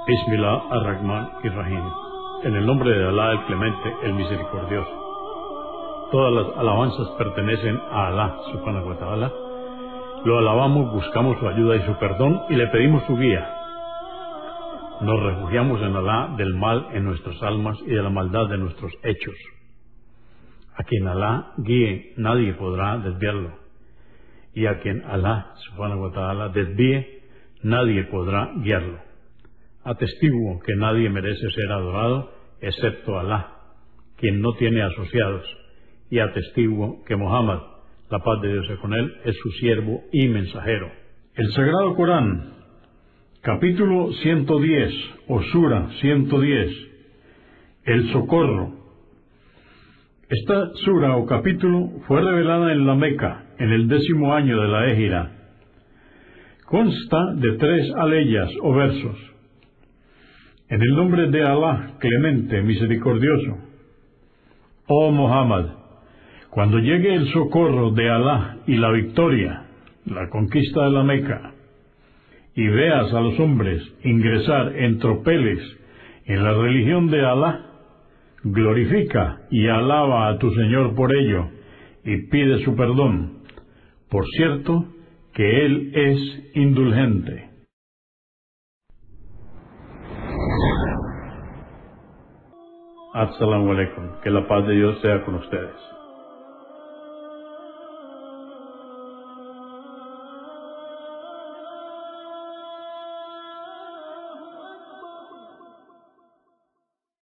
Bismillah ar-Rahman ir-Rahim. En el nombre de Alá, el Clemente, el Misericordioso. Todas las alabanzas pertenecen a Alá, subhanahu wa ta'ala. Lo alabamos, buscamos su ayuda y su perdón y le pedimos su guía. Nos refugiamos en Alá del mal en nuestras almas y de la maldad de nuestros hechos. A quien Alá guíe, nadie podrá desviarlo. Y a quien Alá, subhanahu wa ta'ala, desvíe, nadie podrá guiarlo. Atestiguo que nadie merece ser adorado excepto Alá, quien no tiene asociados, y atestiguo que Muhammad, la paz de Dios sea con él, es su siervo y mensajero. El Sagrado Corán, capítulo 110, o Sura 110, el socorro. Esta sura o capítulo fue revelada en la Meca, en el 10º año de la Égira. Consta de 3 aleyas o versos. En el nombre de Alá, Clemente, Misericordioso. Oh Muhammad, cuando llegue el socorro de Alá y la victoria, la conquista de la Meca, y veas a los hombres ingresar en tropeles en la religión de Alá, glorifica y alaba a tu Señor por ello, y pide su perdón. Por cierto, que Él es indulgente. Assalamu alaikum, que la paz de Dios sea con ustedes.